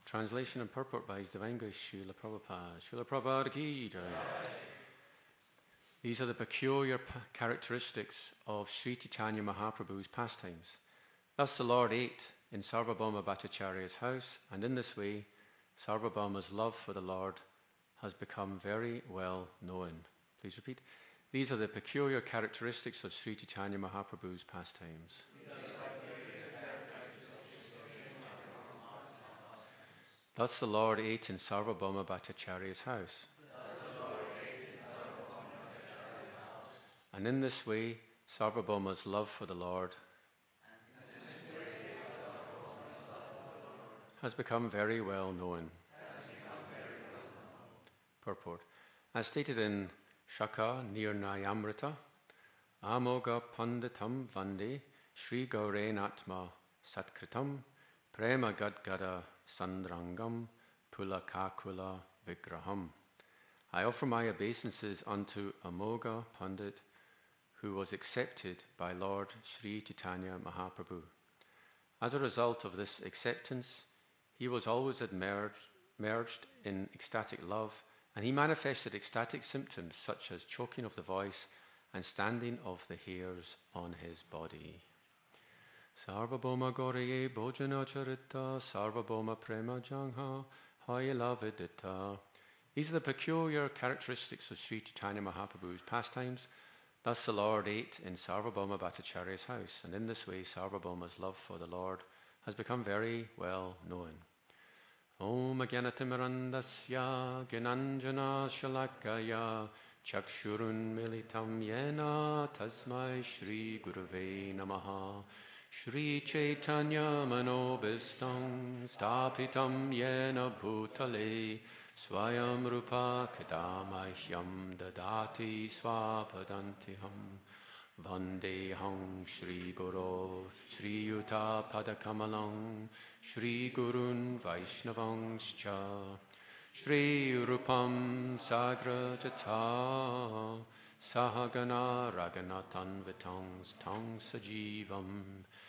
Translation and purport by His Divine Grace Srila Prabhupada. Srila Prabhupada ki jai. These are the peculiar characteristics of Sri Chaitanya Mahaprabhu's pastimes. Thus the Lord ate in Sarvabhauma Bhattacharya's house, and in this way Sarvabhauma's love for the Lord has become very well known. Please repeat. These are the peculiar characteristics of Sri Chaitanya Mahaprabhu's pastimes. Thus the Lord ate in Sarvabhauma Bhattacharya's house. And in this way, Sarvabhauma's love for the Lord has become very well known. Purport. As stated in Shaka Nirnayamrita, Amoga Panditam Vande Sri Gaurenatma Satkritam Prema Gadgada Sandrangam Pulakakula Vigraham. I offer my obeisances unto Amoga Pandit, who was accepted by Lord Sri Chaitanya Mahaprabhu. As a result of this acceptance, he was always merged in ecstatic love, and he manifested ecstatic symptoms such as choking of the voice and standing of the hairs on his body. Sarvabhauma Gauriye Bhojana Charita Sarvabhauma Prema Jangha Hayala Vidita. These are the peculiar characteristics of Sri Chaitanya Mahaprabhu's pastimes. Thus the Lord ate in Sarvabhauma Bhattacharya's house, and in this way Sarvabhauma's love for the Lord has become very well known. Om Jnanatimirandasya Gyananjana Shalakaya Chakshurun Militam Yena Tasmai Shri Gurave Namaha. Shri Chaitanya Manobhistam Stapitam Yena Bhutale Swayam Rupa Kadamahyam Dadati Swapadantiham Vandeham Shri Guru Shri Yuta Padakamalam Shri Gurun Vaishnavangscha Shri Rupam Sagra Jata Sahagana Raganatan Vitangs Tang Sajivam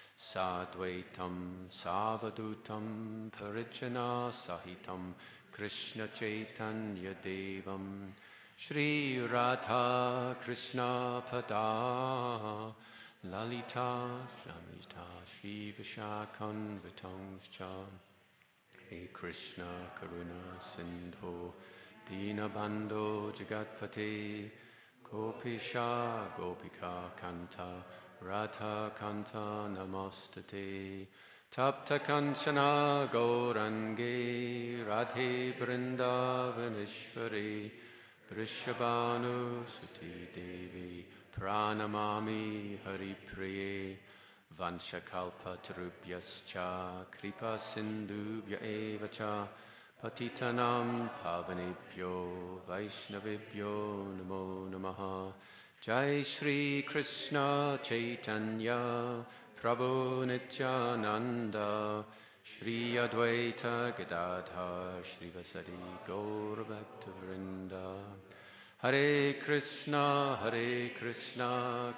Sadvaitam Savadutam Parijana Sahitam Krishna Chaitanya Devam Shri Radha Krishna Pada Lalita Shamita Shri Vishakan Vitangscha He Krishna Karuna Sindho Dinabando Jagatpate Gopisha Gopika Kanta Radha Kanta Namastate Tapta Kanchana Gaurange Radhe Vrindavaneshwari Vrishabhanu Suti Devi Pranamami Haripriye Vanshakalpa Tarubhyascha Kripa Sindhubhya Evacha Patitanam Pavanebhyo Vaishnavebhyo Namo Namaha. Jai Shri Krishna Chaitanya Prabhu Nityananda Shri Advaita Gadadhar Shri Vasadi Gaur Bhaktavrinda. Hare Krishna Krishna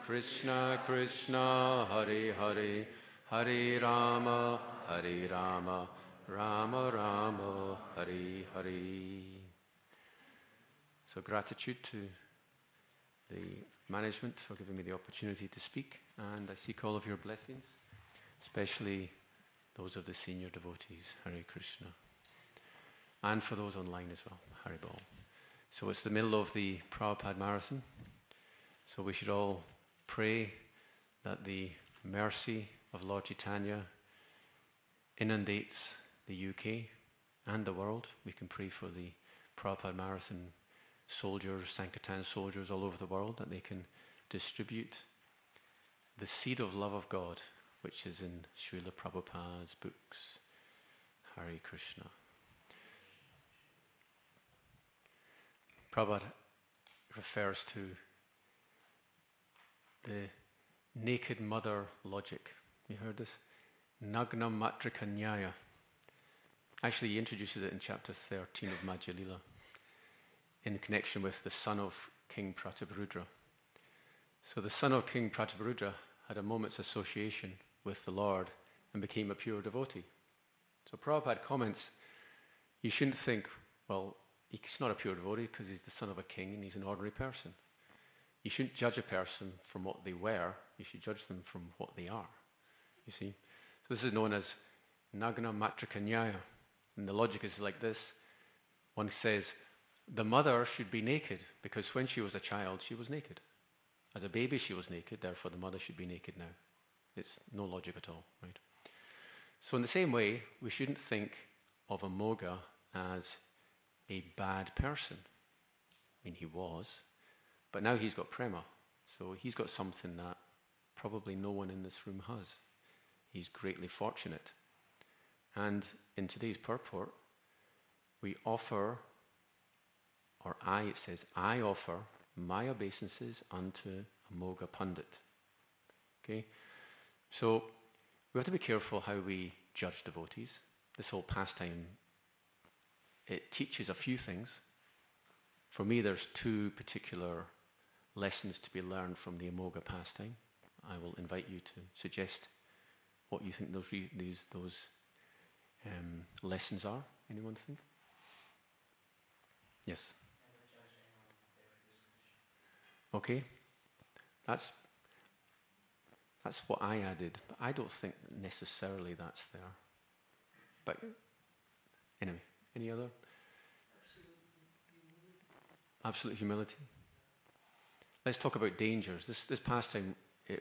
Krishna Hare Hare Hare Rama Rama Rama Hare Hare. So gratitude to the management for giving me the opportunity to speak, and I seek all of your blessings, especially those of the senior devotees. Hare Krishna. And for those online as well. Hare Bol. So it's the middle of the Prabhupada Marathon, so we should all pray that the mercy of Lord Chaitanya inundates the UK and the world. We can pray for the Prabhupada Marathon soldiers, Sankirtan soldiers all over the world, that they can distribute the seed of love of God, which is in Srila Prabhupada's books. Hare Krishna. Prabhupada refers to the naked mother logic. You heard this? Nagna Matrika Nyaya. Actually, he introduces it in chapter 13 of Madhya Lila in connection with the son of King Prataparudra. So the son of King Prataparudra had a moment's association with the Lord and became a pure devotee. So Prabhupada comments you shouldn't think, well, he's not a pure devotee because he's the son of a king and he's an ordinary person. You shouldn't judge a person from what they were. You should judge them from what they are. You see? So this is known as Nagna Matrika Nyaya. And the logic is like this. One says, the mother should be naked because when she was a child, she was naked. As a baby, she was naked, therefore the mother should be naked now. It's no logic at all, right? So in the same way, we shouldn't think of Amoga as a bad person. I mean, he was, but now he's got prema. So he's got something that probably no one in this room has. He's greatly fortunate. And in today's purport, we offer, or it says, I offer my obeisances unto Amoga Pandit. Okay? So we have to be careful how we judge devotees. This whole pastime, it teaches a few things. For me, there's two particular lessons to be learned from the Amoga pastime. I will invite you to suggest what you think those lessons are. Anyone think? Yes. Okay. That's what I added, but I don't think necessarily that's there. But anyway, any other? Absolute humility. Let's talk about dangers. This pastime,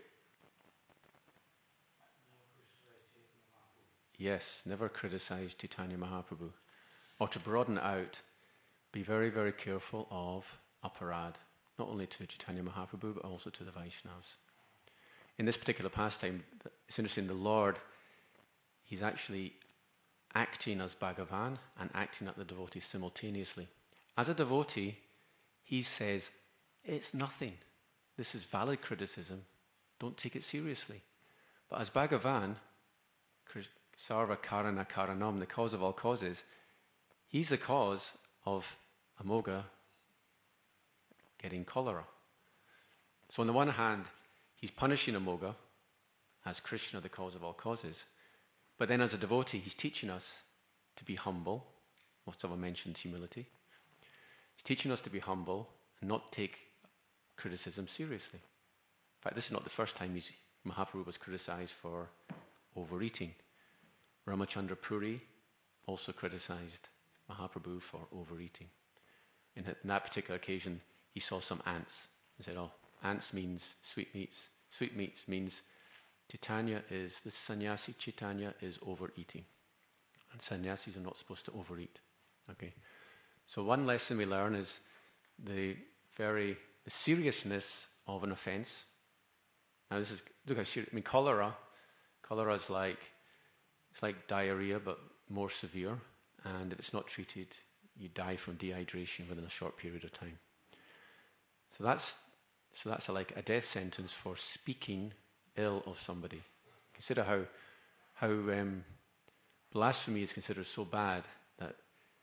yes, never criticize Chaitanya Mahaprabhu. Or to broaden it out, be very, very careful of aparad, not only to Chaitanya Mahaprabhu, but also to the Vaishnavas. In this particular pastime, it's interesting, the Lord, he's actually acting as Bhagavan and acting at the devotee simultaneously. As a devotee, he says, it's nothing. This is valid criticism. Don't take it seriously. But as Bhagavan, Sarva Karana Karanam, the cause of all causes, he's the cause of Amoga getting cholera. So on the one hand, he's punishing Amoga as Krishna, the cause of all causes. But then as a devotee, he's teaching us to be humble. Most of them mentioned humility. He's teaching us to be humble and not take criticism seriously. In fact, this is not the first time Mahaprabhu was criticized for overeating. Ramachandra Puri also criticized Mahaprabhu for overeating. In that particular occasion, he saw some ants. He said, ants means sweetmeats. Sweetmeats means the sannyasi Chaitanya is overeating. And sannyasis are not supposed to overeat. Okay. So one lesson we learn is the seriousness of an offense. Now look how serious, cholera is it's like diarrhea, but more severe. And if it's not treated, you die from dehydration within a short period of time. So that's like a death sentence for speaking ill of somebody. Consider how blasphemy is considered so bad that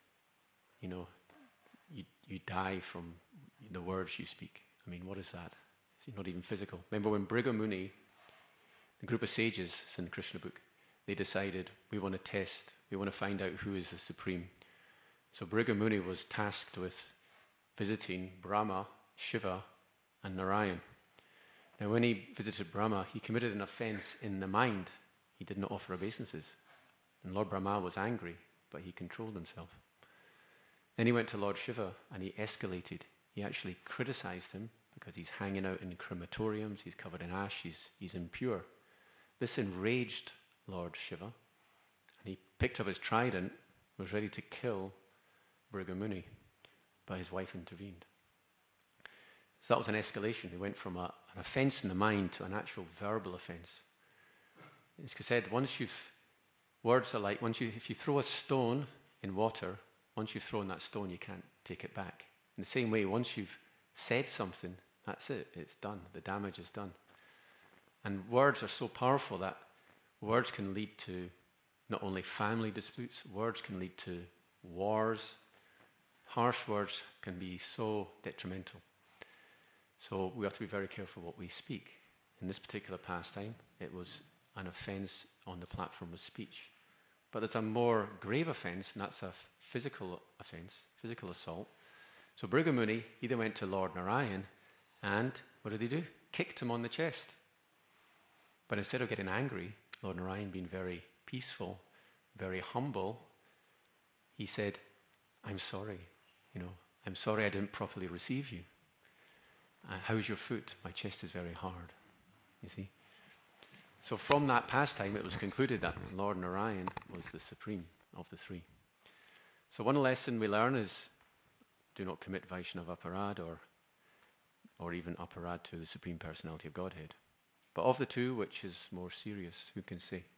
you die from the words you speak. I mean, what is that? It's not even physical. Remember when Brigham Muni, the group of sages, it's in the Krishna book, they decided we want to find out who is the supreme. So Brigham Muni was tasked with visiting Brahma, Shiva, and Narayan. Now when he visited Brahma, he committed an offense in the mind. He did not offer obeisances. And Lord Brahma was angry, but he controlled himself. Then he went to Lord Shiva and he escalated. He actually criticized him because he's hanging out in crematoriums, he's covered in ash, he's impure. This enraged Lord Shiva, and he picked up his trident, was ready to kill Brigham Muni, but his wife intervened. So that was an escalation. He went from an offense in the mind to an actual verbal offense. It's said, if you throw a stone in water, once you've thrown that stone, you can't take it back. In the same way, once you've said something, that's it. It's done. The damage is done. And words are so powerful that words can lead to not only family disputes, words can lead to wars. Harsh words can be so detrimental. So we have to be very careful what we speak. In this particular pastime, it was an offense on the platform of speech. But there's a more grave offense, and that's a physical offence, physical assault. So Brigamuni, he then went to Lord Narayan and what did he do? Kicked him on the chest. But instead of getting angry, Lord Narayan being very peaceful, very humble, he said, I'm sorry, I'm sorry I didn't properly receive you. How's your foot? My chest is very hard, you see. So from that pastime, it was concluded that Lord Narayan was the supreme of the three. So one lesson we learn is do not commit Vaishnava aparad or even aparad to the Supreme Personality of Godhead. But of the two, which is more serious? Who can say?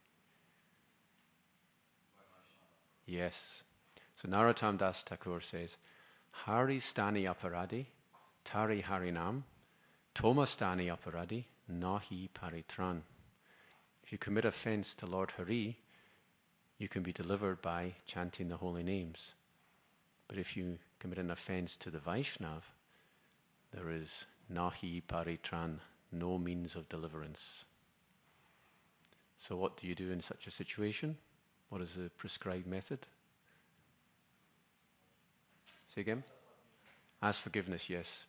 Yes. So Narottam Das Thakur says, Hari stani aparadi, tari harinam, toma stani aparadi, nahi paritran. If you commit offence to Lord Hari, you can be delivered by chanting the holy names. But if you commit an offence to the Vaishnav, there is nahi paritran, no means of deliverance. So what do you do in such a situation? What is the prescribed method? Say again? Ask forgiveness, yes.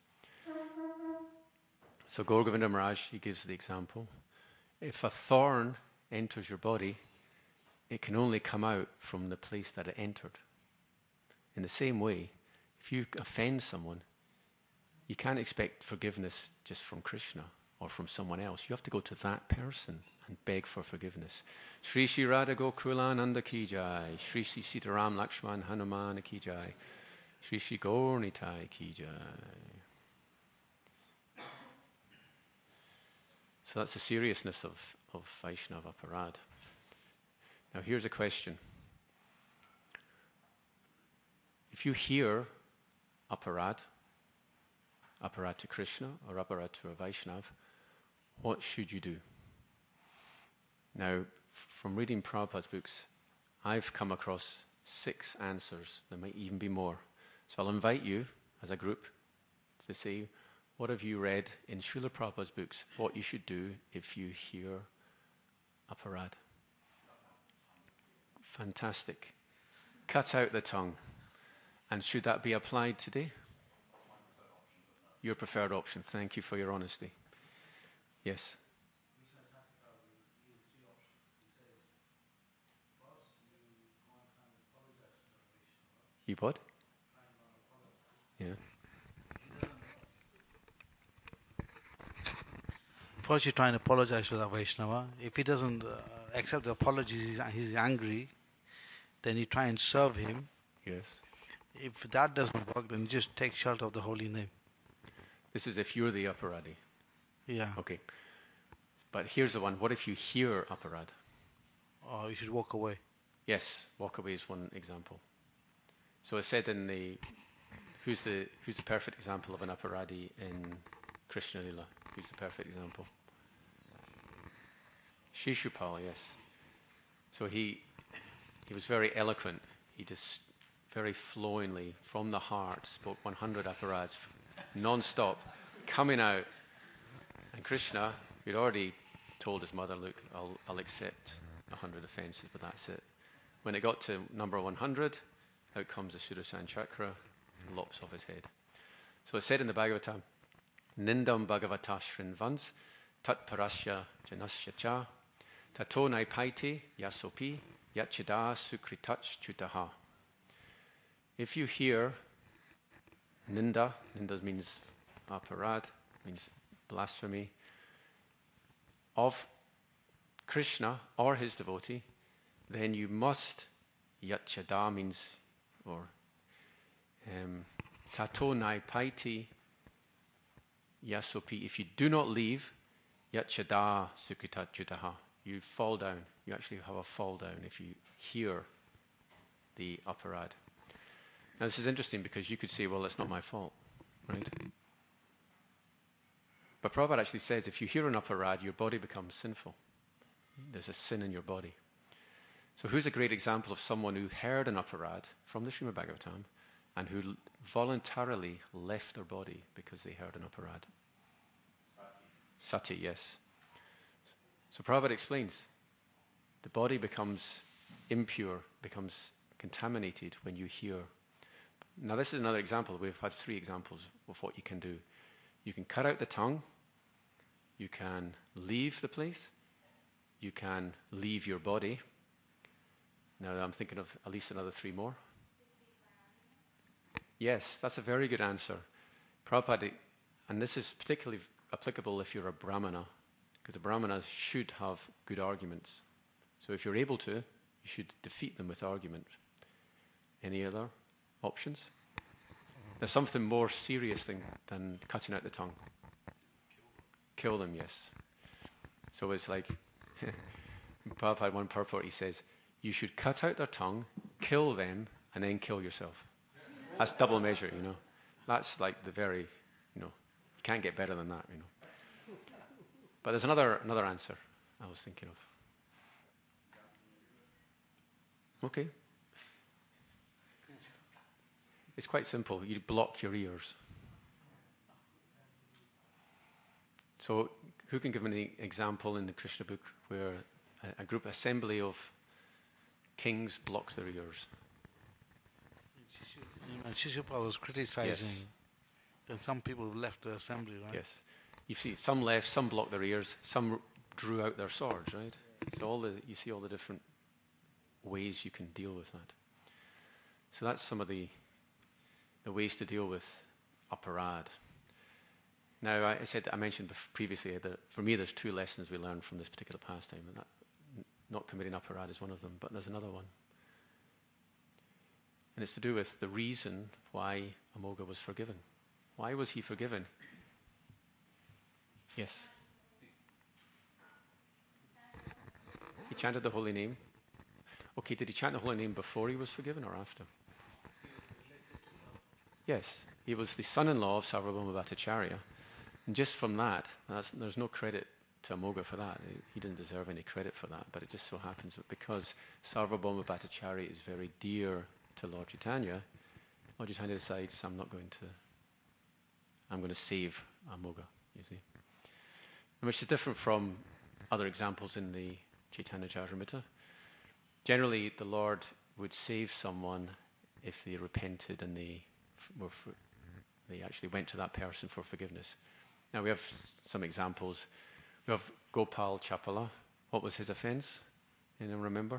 So Gaur Govinda Maharaj, he gives the example. If a thorn enters your body, it can only come out from the place that it entered. In the same way, if you offend someone, you can't expect forgiveness just from Krishna or from someone else. You have to go to that person and beg for forgiveness. Shri Shri Radha Gokulananda Ki Jai, Shri Shri Sitaram Lakshman Hanuman Ki Jai, Shri Shri Gaur Nitai Ki Jai. So that's the seriousness of Vaishnava aparad. Now here's a question. If you hear aparad to Krishna or aparad to a Vaishnav, what should you do? Now, from reading Prabhupada's books, I've come across 6 answers. There might even be more. So I'll invite you as a group to say, what have you read in Srila Prabhupada's books, what you should do if you hear aparad? Fantastic. Cut out the tongue. And should that be applied today? Your preferred option. Thank you for your honesty. Yes. You what? Yeah. First you try and apologize to the Vaishnava. If he doesn't accept the apologies, he's angry, then you try and serve him. Yes. If that doesn't work, then you just take shelter of the holy name. This is if you're the aparadi. Yeah. Okay. But here's the one. What if you hear aparad? Or you should walk away. Yes, walk away is one example. So it said in the who's the perfect example of an aparadi in Krishna Lila? Who's the perfect example? Shishupal, yes. So he was very eloquent. He just very flowingly, from the heart, spoke 100 aparads, non-stop, coming out. And Krishna, he'd already told his mother, look, I'll accept 100 offences, but that's it. When it got to number 100, out comes the Sudarshan Chakra, and lops off his head. So it said in the Bhagavatam, Nindam Bhagavata Shrinvans, Tat Parasya Janasya Cha, Tato Naipaiti Yasopi, Yachida Sukritach Chutaha. If you hear Ninda means aparad, means blasphemy, of Krishna or his devotee, then you must, Yachada means, or Tato Naipaiti Yasopi, if you do not leave, Yachada Sukritat Chutaha, you fall down. You actually have a fall down if you hear the aparad. Now this is interesting because you could say, well, it's not my fault, right? But Prabhupada actually says if you hear an aparad, your body becomes sinful. There's a sin in your body. So who's a great example of someone who heard an aparad from the Srimad Bhagavatam and who voluntarily left their body because they heard an aparad? Sati, yes. So Prabhupada explains, the body becomes impure, becomes contaminated when you hear. Now this is another example. We've had 3 examples of what you can do. You can cut out the tongue, you can leave the place, you can leave your body. Now I'm thinking of at least another 3 more. Yes, that's a very good answer. Prabhupada, and this is particularly applicable if you're a Brahmana, because the Brahmanas should have good arguments. So if you're able to, you should defeat them with argument. Any other options? There's something more serious than cutting out the tongue. Kill them, yes. So it's like, Prabhupada had one purport, he says, you should cut out their tongue, kill them, and then kill yourself. That's double measure, you know. That's like the very, you know, you can't get better than that, you know. But there's another answer I was thinking of. Okay. It's quite simple. You block your ears. So who can give me an example in the Krishna book where a group assembly of kings blocked their ears? Shishupal was criticizing. Yes. Then some people left the assembly, right? Yes. You see, some left, some blocked their ears, some drew out their swords, right? So you see all the different ways you can deal with that. So that's some of the ways to deal with aparad. Now, I mentioned previously that for me there's 2 lessons we learned from this particular pastime, and that not committing aparad is one of them, but there's another one. And it's to do with the reason why Amoga was forgiven. Why was he forgiven? Yes. He chanted the holy name. Okay, did he chant the holy name before he was forgiven or after? Yes. He was the son-in-law of Sarvabhauma Bhattacharya. And just from that, there's no credit to Amoga for that. He didn't deserve any credit for that. But it just so happens that because Sarvabhauma Bhattacharya is very dear to Lord Chaitanya decides, I'm going to save Amoga, you see. And which is different from other examples in the Chaitanya Charitamrita. Generally, the Lord would save someone if they repented and they actually went to that person for forgiveness. Now we have some examples. We have Gopal Chapala. What was his offense? Anyone remember?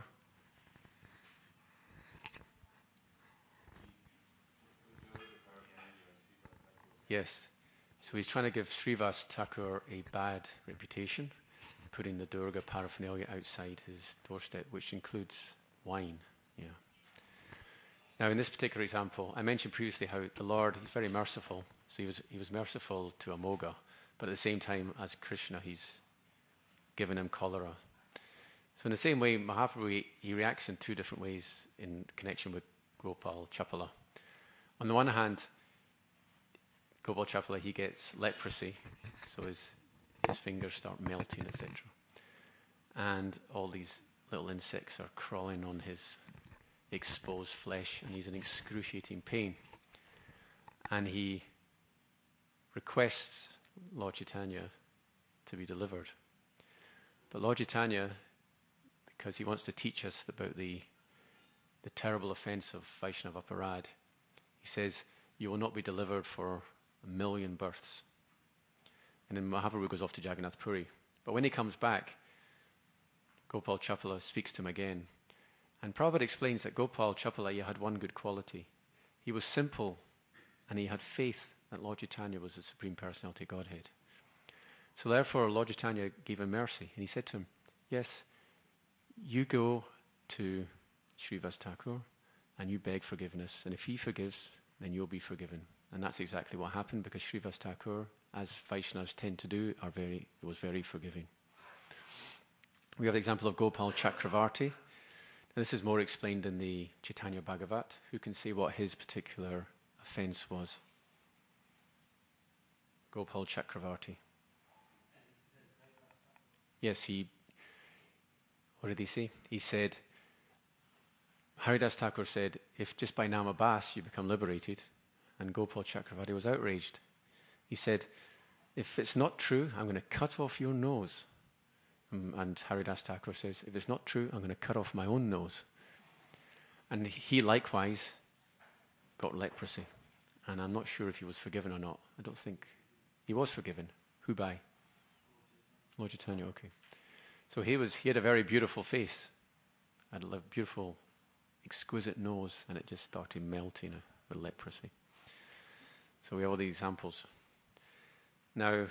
Yes. So he's trying to give Srivas Thakur a bad reputation, putting the Durga paraphernalia outside his doorstep, which includes wine. Yeah. Now, in this particular example, I mentioned previously how the Lord, he's very merciful. So he was merciful to Amoga, but at the same time, as Krishna, he's given him cholera. So in the same way, Mahaprabhu, he reacts in 2 different ways in connection with Gopal Chapala. On the one hand, Gopal Chapala, he gets leprosy, so his fingers start melting, etc. And all these little insects are crawling on his exposed flesh, and he's in excruciating pain. And he requests Lord Chaitanya to be delivered. But Lord Chaitanya, because he wants to teach us about the terrible offense of Vaishnava aparad, he says, you will not be delivered for 1,000,000 births. And then Mahaprabhu goes off to Jagannath Puri. But when he comes back, Gopal Chapala speaks to him again. And Prabhupada explains that Gopal Chapala, he had one good quality. He was simple, and he had faith that Lord Chaitanya was the Supreme Personality of Godhead. So therefore, Lord Chaitanya gave him mercy. And he said to him, yes, you go to Srivas Thakur, and you beg forgiveness. And if he forgives, then you'll be forgiven. And that's exactly what happened, because Srivas Thakur, as Vaishnavas tend to do, was very forgiving. We have the example of Gopal Chakravarti. Now, this is more explained in the Chaitanya Bhagavat. Who can say what his particular offense was? Gopal Chakravarti. Yes, what did he say? He said, Haridas Thakur said, if just by Namabas you become liberated, and Gopal Chakravarti was outraged. He said, if it's not true, I'm going to cut off your nose. And Haridas Thakur says, if it's not true, I'm going to cut off my own nose. And he likewise got leprosy. And I'm not sure if he was forgiven or not. I don't think he was forgiven. Who by? Lord Chaitanya, okay. So he had a very beautiful face. Had a beautiful, exquisite nose, and it just started melting with leprosy. So we have all these examples. Now,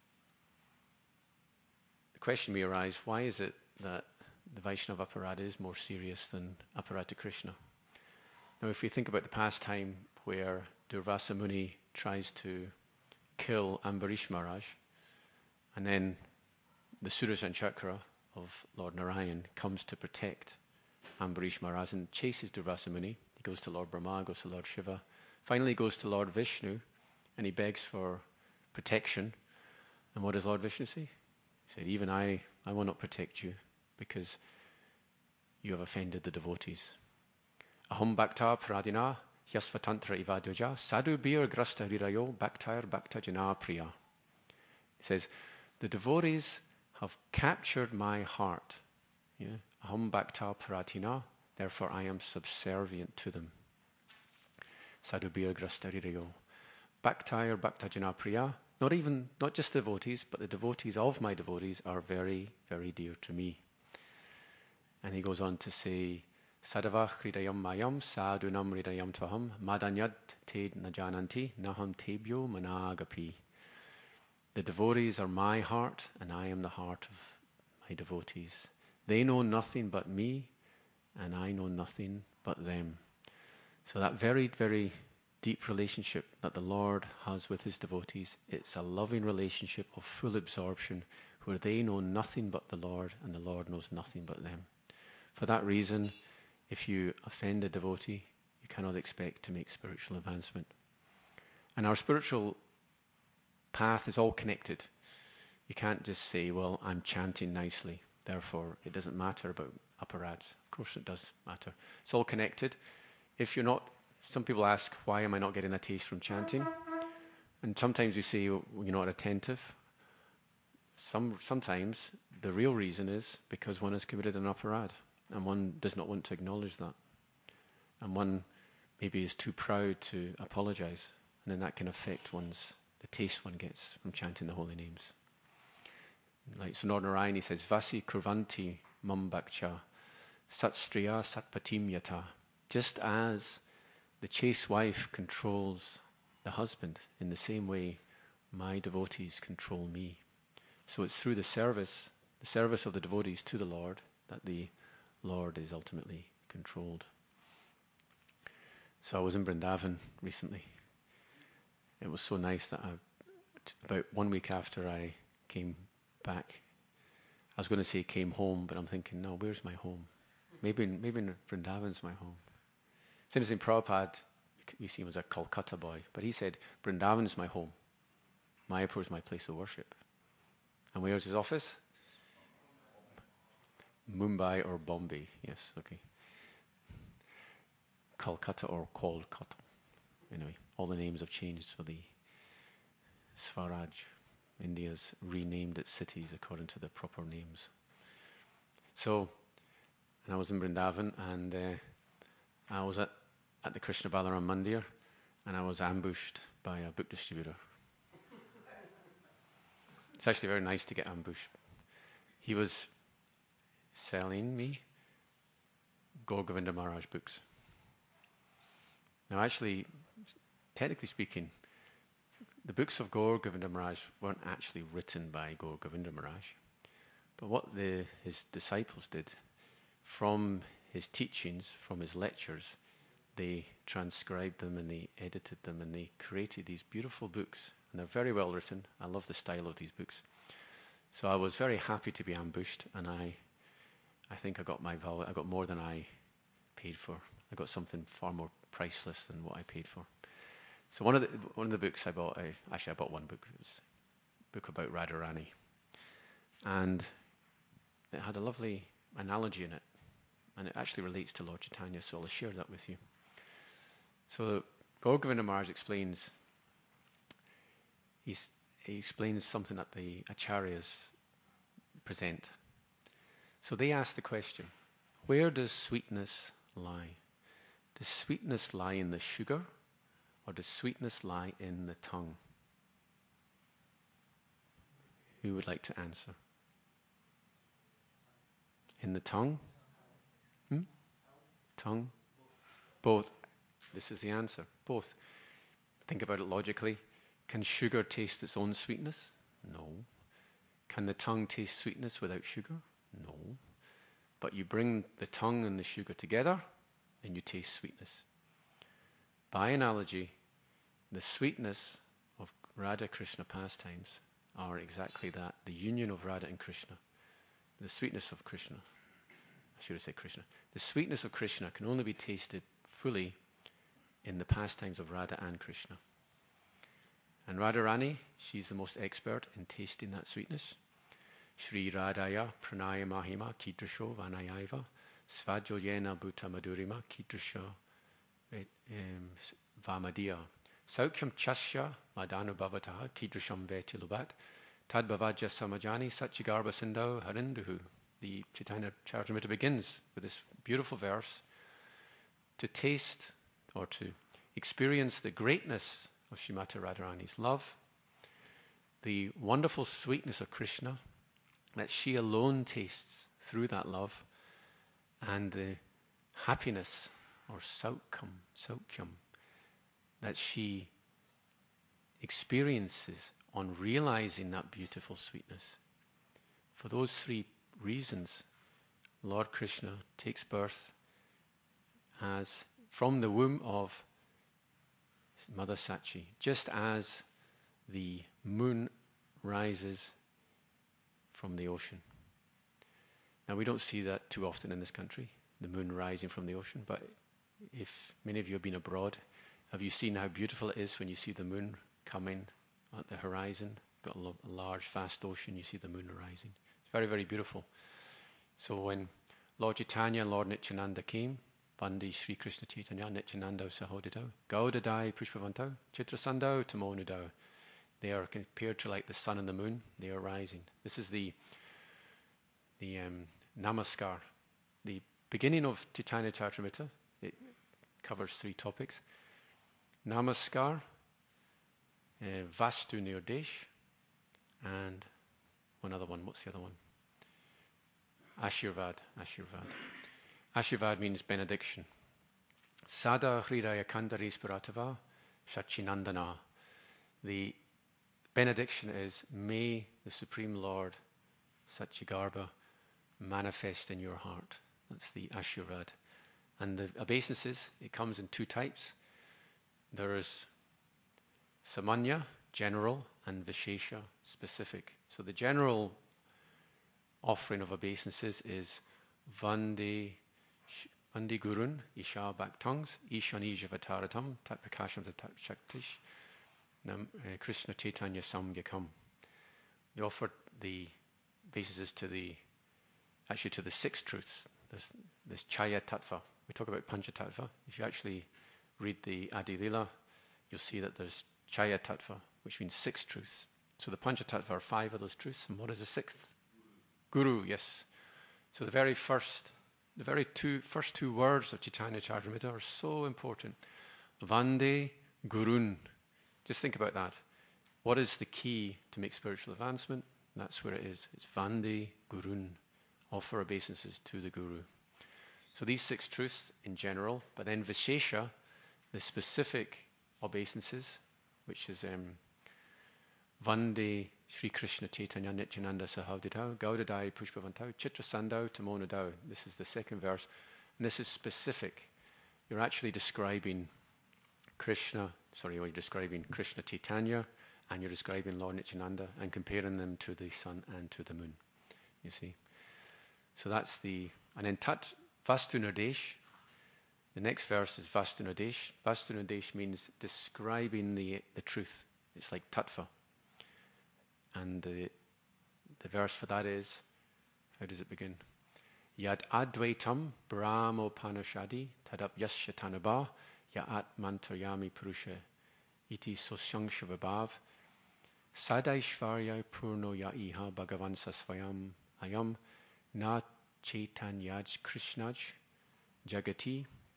the question may arise, why is it that the Vaishnava Aparadha is more serious than Aparadha Krishna? Now, if we think about the pastime where Durvasa Muni tries to kill Ambarish Maharaj, and then the Sudarshan Chakra of Lord Narayan comes to protect Ambarish Maharaj and chases Durvasa Muni. He goes to Lord Brahma, goes to Lord Shiva, finally goes to Lord Vishnu, and he begs for protection. And what does Lord Vishnu say? He said, even I will not protect you because you have offended the devotees. Aham bhakta pradina yasvatantra ivadvaja sadhu bir grasta rirayo bhaktair bhakta jana priya. He says, the devotees have captured my heart. Yeah? Aham bhakta pradina, therefore I am subservient to them. Sadhu bir grasta rirayo. Bhaktair bhakta jana priya. Not just devotees, but the devotees of my devotees are very, very dear to me. And he goes on to say, Sadhava hridayam mayam sadhunam hridayam tvaham madanyad te najananti naham tebyo managapi. The devotees are my heart, and I am the heart of my devotees. They know nothing but me, and I know nothing but them. So that very, very deep relationship that the Lord has with his devotees, it's a loving relationship of full absorption where they know nothing but the Lord and the Lord knows nothing but them. For that reason, if you offend a devotee, you cannot expect to make spiritual advancement. And our spiritual path is all connected. You can't just say, well, I'm chanting nicely, therefore it doesn't matter about aparads. Of course it does matter. It's all connected. If you're not, some people ask, why am I not getting a taste from chanting? And sometimes you say, well, you're not attentive. Sometimes the real reason is because one has committed an aparad, and one does not want to acknowledge that. And one maybe is too proud to apologize, and then that can affect the taste one gets from chanting the holy names. Like so Lord Narayan, he says, Vasi kurvanti mam bhakcha satstriya satpatim yata. Just as the chaste wife controls the husband, in the same way my devotees control me. So it's through the service of the devotees to the Lord, that the Lord is ultimately controlled. So I was in Vrindavan recently. It was so nice that about 1 week after I came back, I was going to say came home, but I'm thinking, no, where's my home? Maybe Vrindavan's my home. It's interesting, Prabhupada, you see him as a Kolkata boy, but he said, Vrindavan's my home. Mayapur is my place of worship. And where's his office? Mumbai or Bombay, yes, okay. Kolkata or Kolkata. Anyway, all the names have changed for the Swaraj. India's renamed its cities according to the proper names. So, and I was in Vrindavan, and I was at the Krishna Balaram Mandir, and I was ambushed by a book distributor. It's actually very nice to get ambushed. He was selling me Gaur Govinda Maharaj books. Now actually, technically speaking, the books of Gaur Govinda Maharaj weren't actually written by Gaur Govinda Maharaj. But what his disciples did, from his teachings, from his lectures, they transcribed them and they edited them and they created these beautiful books. And they're very well written. I love the style of these books. So I was very happy to be ambushed, and I think I got my value. I got more than I paid for. I got something far more priceless than what I paid for. So one of the books I bought, I bought one book. It was a book about Radharani. And it had a lovely analogy in it. And it actually relates to Lord Chaitanya, so I'll share that with you. So Gaur Govinda Maharaj explains, he explains something that the acharyas present. So they ask the question, where does sweetness lie? Does sweetness lie in the sugar, or does sweetness lie in the tongue? Who would like to answer? In the tongue? Tongue? Both. This is the answer. Both. Think about it logically. Can sugar taste its own sweetness? No. Can the tongue taste sweetness without sugar? No. But you bring the tongue and the sugar together, and you taste sweetness. By analogy, the sweetness of Radha Krishna pastimes are exactly that, the union of Radha and Krishna. The sweetness of Krishna. I should have said Krishna. The sweetness of Krishna can only be tasted fully in the pastimes of Radha and Krishna. And Radharani, she's the most expert in tasting that sweetness. Shri Radhaya pranaya mahima kidrasho vanayaiva svajo yena bhuta madurima kidrasho vamadiya saukyam chasya madanubhavataha kidrasham vetilubat tadbhavajya samajani satchigarba sindho harinduhu. The Chaitanya Charitamrita begins with this beautiful verse. To taste or to experience the greatness of Srimati Radharani's love, the wonderful sweetness of Krishna that she alone tastes through that love, and the happiness or saukyam that she experiences on realizing that beautiful sweetness. For those three reasons, Lord Krishna takes birth as from the womb of Mother Sachi, just as the moon rises from the ocean. Now, we don't see that too often in this country, the moon rising from the ocean, but if many of you have been abroad, have you seen how beautiful it is when you see the moon coming at the horizon? Got a large, vast ocean, you see the moon rising. It's very, very beautiful. So when Lord Chaitanya and Lord Nityananda came, Vande Shri Krishna Chaitanya Nityananda Sahodidao, Gaudadai Pushpavantao, Chitrasandao Tamonudao. They are compared to like the sun and the moon. They are rising. This is the Namaskar. The beginning of Chaitanya Charitamrita, it covers three topics. Namaskar, Vastu Nirdesh, and one other one. What's the other one? Ashirvad. Ashirvad means benediction. Sada Hridaya Kandari Spiratava Shachinandana. The benediction is, may the Supreme Lord Satchigarbha manifest in your heart. That's the Ashirvad. And the obeisances, it comes in two types. There is Samanya, general, and Vishesha, specific. So the general offering of obeisances is Vande Gurun, Isha back tongues, Ishanija Vataratam, Tat Prakasham Tat Shaktish, Krishna Chaitanya Samgyakam. We offer the obeisances to the six truths. There's Chaya Tattva. We talk about Pancha Tattva. If you actually read the Adi Lila, you'll see that there's Chaya Tattva, which means six truths. So the Pancha Tattva are five of those truths, and what is the sixth? Guru, yes. So the first two words of Chaitanya Charitamrita are so important. Vande Gurun. Just think about that. What is the key to make spiritual advancement? That's where it is. It's Vande Gurun. Offer obeisances to the Guru. So these six truths in general, but then Vishesha, the specific obeisances, which is Vande Shri Krishna Chaitanya Nityananda Sahodidao, Gaudadai Pushpavantao, Chitrasandao Tamonudao. This is the second verse. And this is specific. You're actually describing Krishna Chaitanya, and you're describing Lord Nityananda and comparing them to the sun and to the moon. You see? So that's and then Vastu Nirdesh. The next verse is Vastu Nirdesh. Vastu Nirdesh means describing the truth. It's like tattva. And the verse for that is, how does it begin? Yad advaitam brahmopanishadi tadap yasyatanabha ya'at mantaryami purusha iti sosyangshavabhav sadaishvarya purno ya'iha bhagavansa svayam ayam na chaitanyaj krishnaj jagati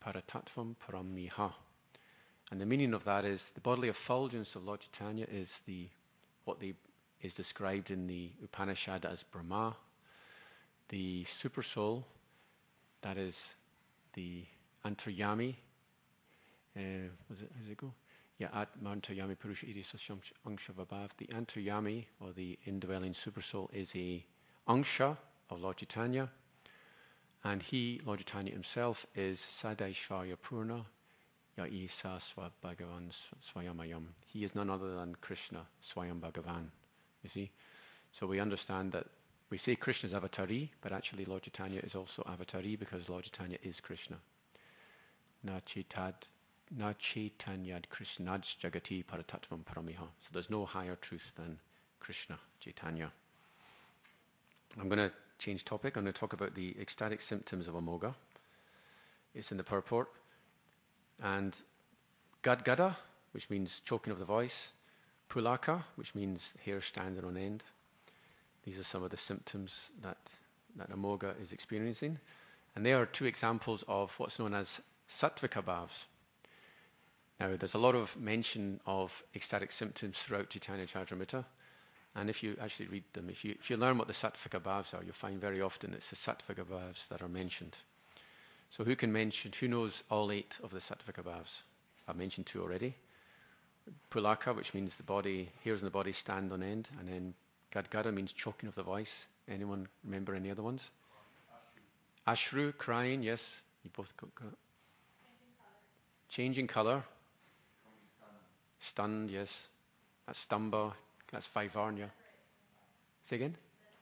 Paratattvam Paramiha. And the meaning of that is the bodily effulgence of Lord Chaitanya is is described in the Upanishad as Brahma. The Supersoul, that is the Antaryami. How does it go? Yeah, Atma Antaryami Purusha Iri Sasyam Angsha Vabhav. The Antaryami, or the indwelling Supersoul, is a Angsha of Lord Chaitanya. And he, Lord Chaitanya himself, is Sadaishvarya Purna Yaisa Bhagavan Swayamayam. He is none other than Krishna, Swayam Bhagavan. You see? So we understand that we say Krishna is Avatari, but actually Lord Chaitanya is also Avatari because Lord Chaitanya is Krishna. Na Chaitanyad Krishnad Jagati Paratattvam Paramiha. So there's no higher truth than Krishna, Chaitanya. I'm going to change topic. I'm going to talk about the ecstatic symptoms of Amoga. It's in the purport. And Gadgada, which means choking of the voice. Pulaka, which means hair standing on end. These are some of the symptoms that Amoga is experiencing. And they are two examples of what's known as Sattvika Bhavs. Now, there's a lot of mention of ecstatic symptoms throughout Chaitanya Charitamrita. And if you actually read them, if you learn what the Sattvika Bhavs are, you'll find very often it's the Sattvika Bhavs that are mentioned. So who knows all 8 of the Sattvika Bhavs? I've mentioned 2 already. Pulaka, which means the body, hairs in the body stand on end. And then Gadgada means choking of the voice. Anyone remember any other ones? Ashru, crying, yes. You both got that. Changing colour. Stunned, yes. That's Stamba. That's Vaivarnya. Say again?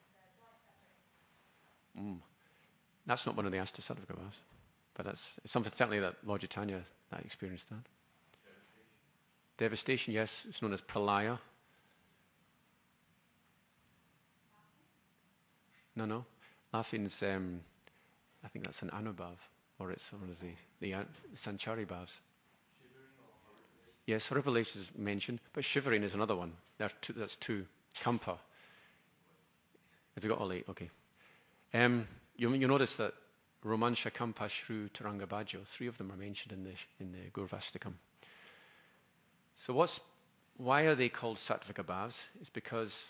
That's not one of the Ashtasattvika Bhavs. But it's something certainly that Lord Chaitanya that experienced that. Devastation, yes. It's known as Pralaya. No. Laughing's, I think that's an Anubhav. Or it's one of the Sanchari Bhavs. Yes, horripilation is mentioned, but shivering is another one. That's 2. Kampa. Have you got all 8? Okay. You notice that Romansha, Kampa, Shru, Taranga, Bhajo, 3 of them are mentioned in the Gurvastikam. So why are they called Sattvika Bhavs? It's because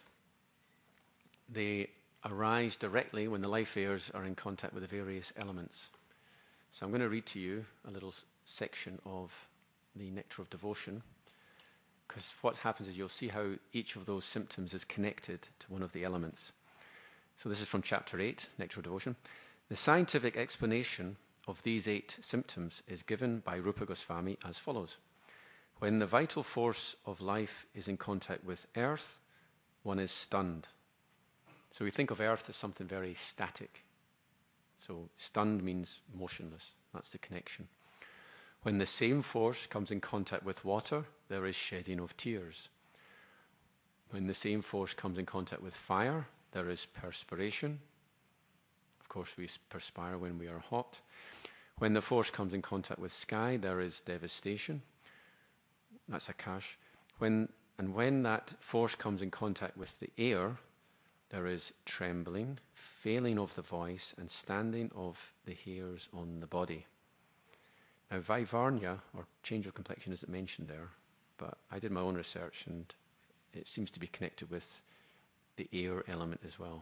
they arise directly when the life airs are in contact with the various elements. So I'm going to read to you a little section of the Nectar of Devotion, because what happens is you'll see how each of those symptoms is connected to one of the elements. So this is from chapter 8, Nectar of Devotion. The scientific explanation of these 8 symptoms is given by Rupa Goswami as follows. When the vital force of life is in contact with earth, one is stunned. So we think of earth as something very static. So stunned means motionless. That's the connection. When the same force comes in contact with water, there is shedding of tears. When the same force comes in contact with fire, there is perspiration. Of course, we perspire when we are hot. When the force comes in contact with sky, there is devastation. That's Akash. When that force comes in contact with the air, there is trembling, failing of the voice, and standing of the hairs on the body. Now, Vaivarnya, or change of complexion, isn't mentioned there, but I did my own research, and it seems to be connected with the air element as well.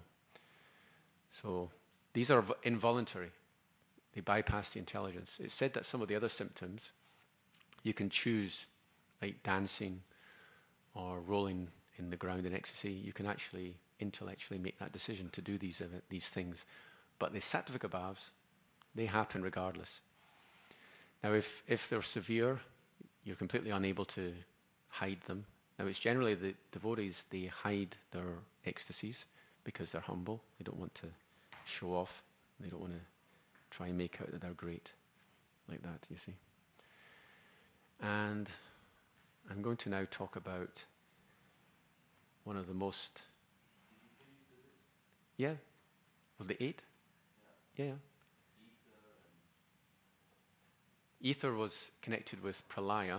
So these are involuntary. They bypass the intelligence. It's said that some of the other symptoms you can choose, like dancing or rolling in the ground in ecstasy. You can actually intellectually make that decision to do these things. But the Sattvika Bhavs, they happen regardless. Now, if they're severe, you're completely unable to hide them. Now, it's generally the devotees, they hide their ecstasies because they're humble. They don't want to show off. They don't want to try and make out that they're great. Like that, you see. And I'm going to now talk about one of the most... Yeah? Of the 8? Yeah. Ether was connected with pralaya.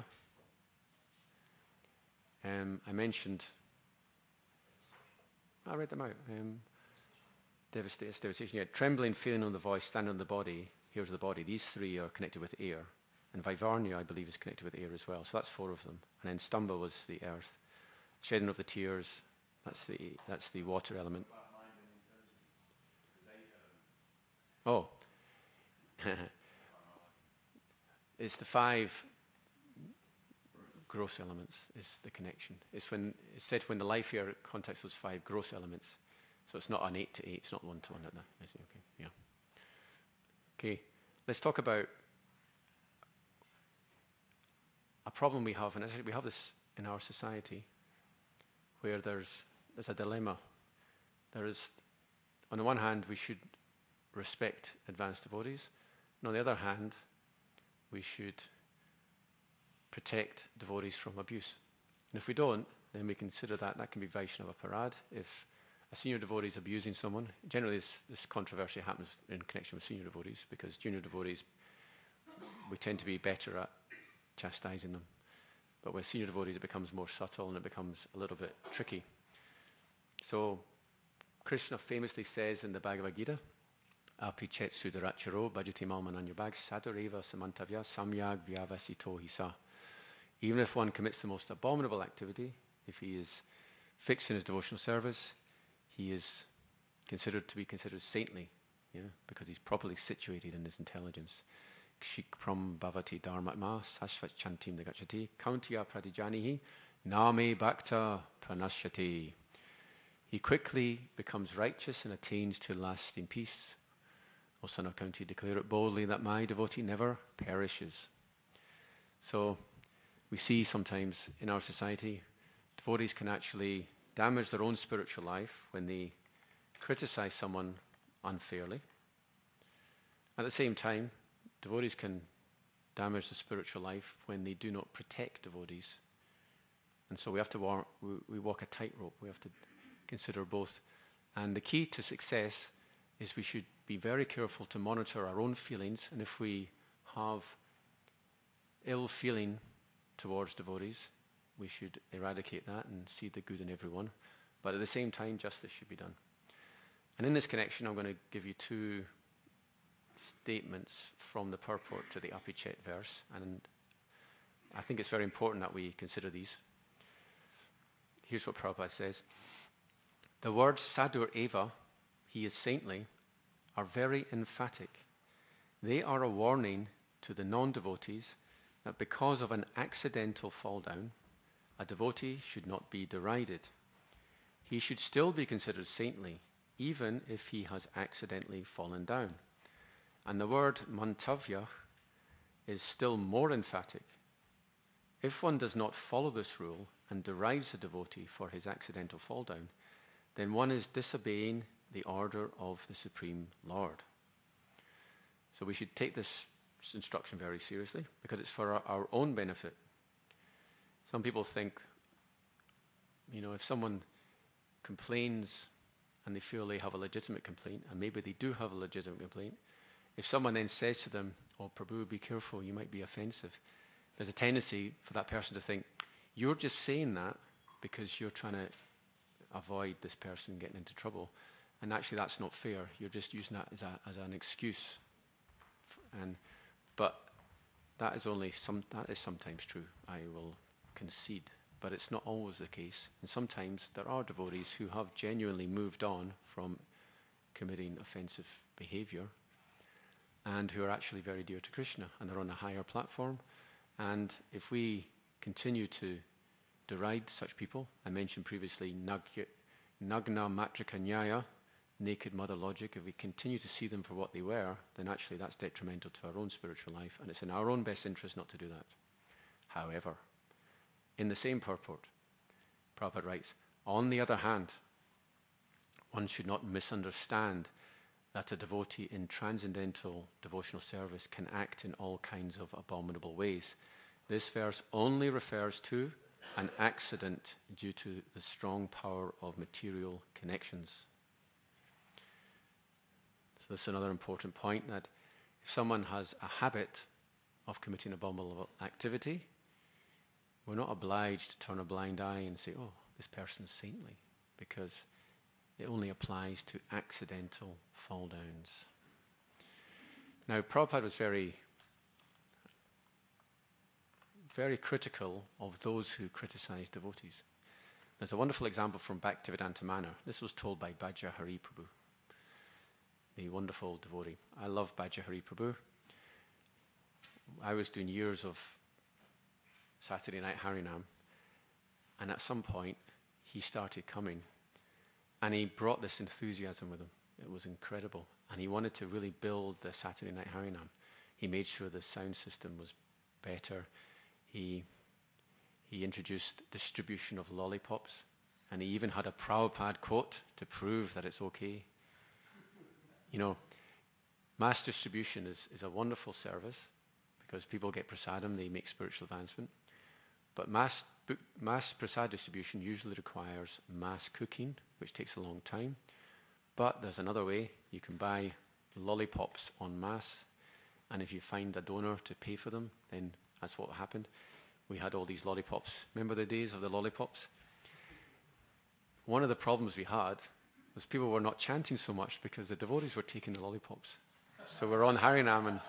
I mentioned... I read them out. Devastation. Yeah. Trembling, feeling on the voice, standing on the body, hairs of the body. These three are connected with air. And Vaivarnya, I believe, is connected with air as well. So that's four of them. And then Stamba was the earth. Shedding of the tears, that's the water element. Oh. It's the five gross elements is the connection. It's said when the life here contacts those five gross elements. So it's not an 8 to 8, it's not 1 to 1 like that. Is it? Okay. Yeah. Okay. Let's talk about a problem we have, and we have this in our society, where there's a dilemma. There is, on the one hand, we should respect advanced devotees, and on the other hand, we should protect devotees from abuse. And if we don't, then we consider that can be Vaishnava Parad. If a senior devotee is abusing someone, generally this controversy happens in connection with senior devotees, because junior devotees, we tend to be better at chastising them. But with senior devotees, it becomes more subtle and it becomes a little bit tricky. So Krishna famously says in the Bhagavad Gita, Api chet sudaracharo bhajati malmananyabhag sadureva samantavya samyag vyavasito hisa. Even if one commits the most abominable activity, if he is fixed in his devotional service, he is considered saintly, because he's properly situated in his intelligence. Kshikpram bhavati dharmatma sashvat chantim nagachati kauntiya pradijanihi name bhakta pranashyati. He quickly becomes righteous and attains to lasting peace. O son of Kunti, declare it boldly that my devotee never perishes. So we see sometimes in our society, devotees can actually damage their own spiritual life when they criticize someone unfairly. At the same time, devotees can damage the spiritual life when they do not protect devotees. And so we have to we walk a tightrope. We have to consider both. And the key to success is we should be very careful to monitor our own feelings, and if we have ill feeling towards devotees, we should eradicate that and see the good in everyone. But at the same time, justice should be done. And in this connection, I'm going to give you two statements from the purport to the Apichet verse, and I think it's very important that we consider these. Here's what Prabhupada says. The words Sadur Eva, he is saintly, are very emphatic. They are a warning to the non-devotees that because of an accidental fall down, a devotee should not be derided. He should still be considered saintly, even if he has accidentally fallen down. And the word mantavya is still more emphatic. If one does not follow this rule and derides a devotee for his accidental fall down, then one is disobeying the order of the Supreme Lord. So we should take this instruction very seriously, because it's for our own benefit. Some people think, if someone complains and they feel they have a legitimate complaint, and maybe they do have a legitimate complaint, if someone then says to them, "Oh, Prabhu, be careful, you might be offensive," there's a tendency for that person to think, you're just saying that because you're trying to avoid this person getting into trouble. And actually that's not fair. You're just using that as an excuse. But that is sometimes true, I will concede. But it's not always the case. And sometimes there are devotees who have genuinely moved on from committing offensive behavior and who are actually very dear to Krishna, and they're on a higher platform. And if we continue to deride such people, I mentioned previously Nagna Matrika Nyaya, naked mother logic, if we continue to see them for what they were, then actually that's detrimental to our own spiritual life, and it's in our own best interest not to do that. However, in the same purport, Prabhupada writes, on the other hand, one should not misunderstand that a devotee in transcendental devotional service can act in all kinds of abominable ways. This verse only refers to an accident due to the strong power of material connections. So this is another important point, that if someone has a habit of committing abominable activity, we're not obliged to turn a blind eye and say, oh, this person's saintly, because it only applies to accidental fall downs. Now, Prabhupada was very, very critical of those who criticized devotees. There's a wonderful example from Bhaktivedanta Manor. This was told by Bhaja Hari Prabhu, the wonderful devotee. I love Bhaja Hari Prabhu. I was doing years of Saturday night Harinam, and at some point he started coming, and he brought this enthusiasm with him. It was incredible, and he wanted to really build the Saturday night Harinam. He made sure the sound system was better. He introduced distribution of lollipops, and he even had a Prabhupada quote to prove that it's okay. You know, mass distribution is a wonderful service because people get prasadam, they make spiritual advancement. But mass prasad distribution usually requires mass cooking, which takes a long time. But there's another way. You can buy lollipops en masse, and if you find a donor to pay for them, then that's what happened. We had all these lollipops. Remember the days of the lollipops? One of the problems we had was people were not chanting so much because the devotees were taking the lollipops. So we're on Harinam, and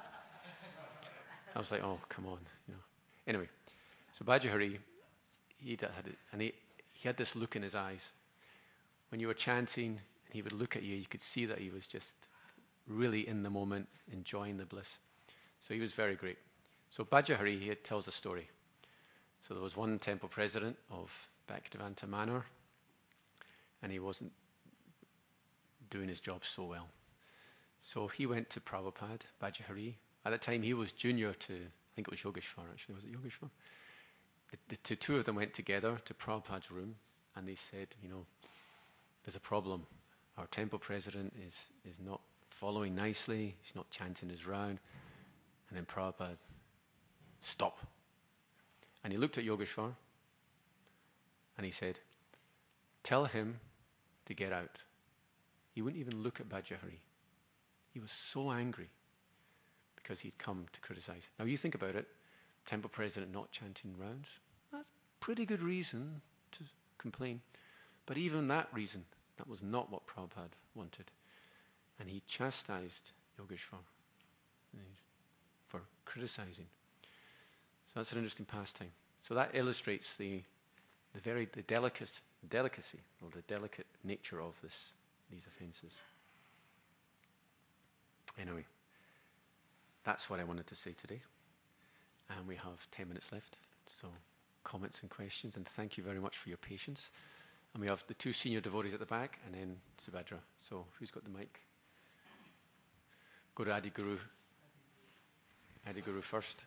I was like, oh, come on. You know. Anyway, so Bhaja Hari, he had this look in his eyes. When you were chanting, and he would look at you, you could see that he was just really in the moment, enjoying the bliss. So he was very great. So Bhaja Hari, he tells a story. So there was one temple president of Bhaktivedanta Manor, and he wasn't doing his job so well. So he went to Prabhupada, Bhaja Hari. At that time, he was junior to, I think it was Yogeshwar actually. Was it Yogeshwar? The two of them went together to Prabhupada's room, and they said, you know, there's a problem. Our temple president is not following nicely. He's not chanting his round. And then Prabhupada, stop. And he looked at Yogeshwar, and he said, tell him to get out. He wouldn't even look at Bhaja Hari. He was so angry because he'd come to criticize. Now you think about it, temple president not chanting rounds, that's pretty good reason to complain. But even that reason, that was not what Prabhupada wanted. And he chastised Yogeshwar for criticizing. So that's an interesting pastime. So that illustrates the delicacy or the delicate nature of these offences. Anyway, that's what I wanted to say today. And we have 10 minutes left. So comments and questions, and thank you very much for your patience. And we have the two senior devotees at the back, and then Subhadra. So who's got the mic? Go to Adi Guru. Adi Guru first.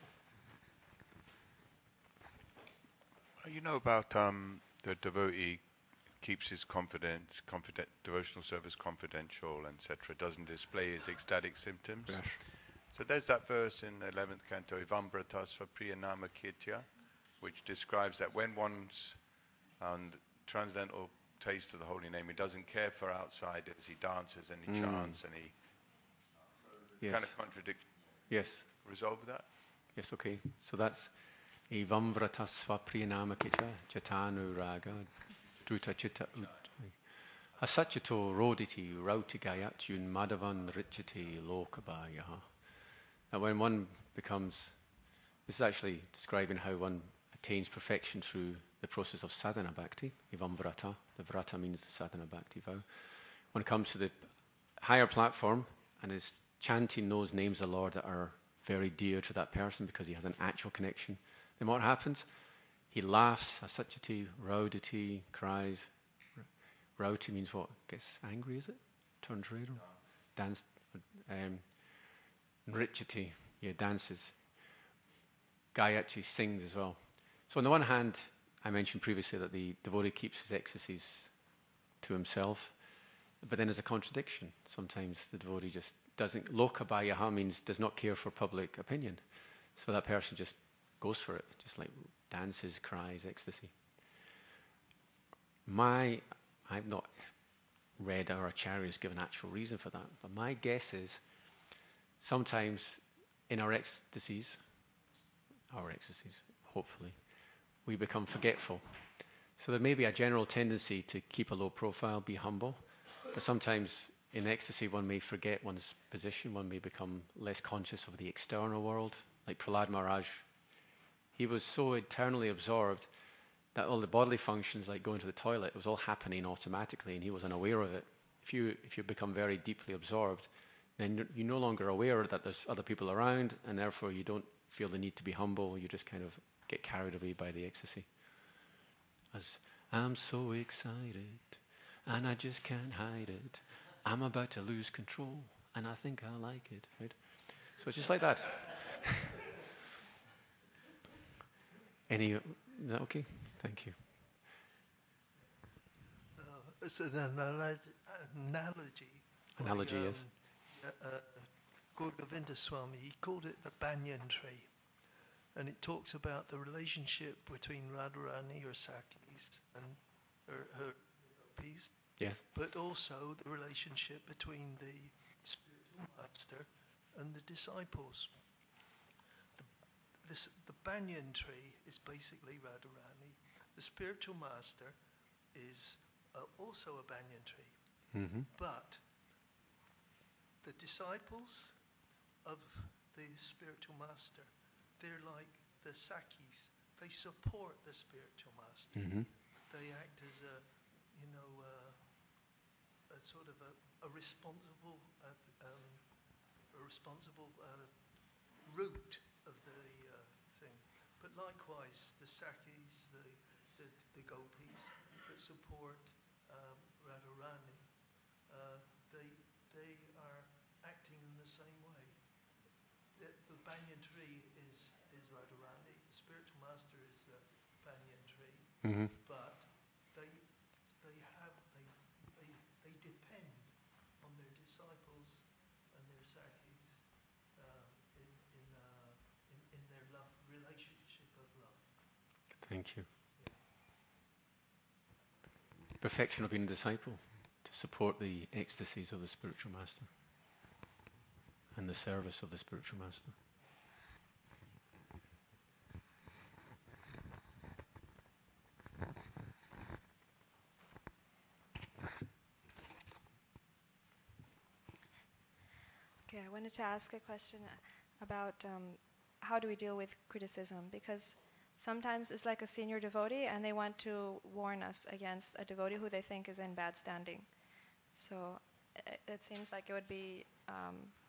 You know about the devotee keeps his devotional service confidential, etc., doesn't display his ecstatic symptoms. Yes. So there's that verse in the 11th canto, Ivambratasva Priyanama Kirtya, which describes that when one's transcendental taste of the holy name, he doesn't care for outsiders, he dances and he chants and he kind of contradicts. Yes. Resolve that? Yes, okay. So that's Evamvratasva Priyanamakacha Jatanu Raga Druta Chitta Asachito Roditi Rautigayachun Madhavan Richati Lokabayaha. Now when one becomes, this is actually describing how one attains perfection through the process of sadhana bhakti, Evamvrata. The vrata means the sadhana bhakti vow. One comes to the higher platform and is chanting those names of the Lord that are very dear to that person because he has an actual connection. Then what happens? He laughs, asachati, raudati, cries. Rauti means what? Gets angry, is it? Turns red. Dance. Nrichati, dances. Gayatri sings as well. So on the one hand, I mentioned previously that the devotee keeps his ecstasies to himself, but then there's a contradiction. Sometimes the devotee just doesn't. Lokabayaha means does not care for public opinion. So that person just goes for it, just like dances, cries, ecstasy. I've not read our acharyas give an actual reason for that, but my guess is sometimes in our ecstasies, hopefully, we become forgetful. So there may be a general tendency to keep a low profile, be humble, but sometimes in ecstasy one may forget one's position, one may become less conscious of the external world. Like Prahlad Maharaj, he was so eternally absorbed that all the bodily functions, like going to the toilet, it was all happening automatically, and he was unaware of it. If you become very deeply absorbed, then you're no longer aware that there's other people around, and therefore you don't feel the need to be humble. You just kind of get carried away by the ecstasy. As I'm so excited, and I just can't hide it. I'm about to lose control, and I think I like it. Right? So it's just like that. Is that okay? Thank you. It's an analogy. Analogy, yes. Gaur Govinda Swami, he called it the banyan tree. And it talks about the relationship between Radharani or Sakis and her peace. Yes. But also the relationship between the spiritual master and the disciples. The banyan tree is basically Radharani. The spiritual master is also a banyan tree. Mm-hmm. But the disciples of the spiritual master, they're like the Sakis. They support the spiritual master. Mm-hmm. They act as a sort of a responsible root of the thing. But likewise, the Sakis, the gopis that support Radharani, they are acting in the same way. The banyan tree is Radharani. The spiritual master is the banyan tree. Mm-hmm. But they depend on their disciples and their Sakis in their love relationship of love. Thank you. Perfection of being a disciple, to support the ecstasies of the spiritual master and the service of the spiritual master. Okay, I wanted to ask a question about how do we deal with criticism, because sometimes it's like a senior devotee and they want to warn us against a devotee who they think is in bad standing. So it seems like it would be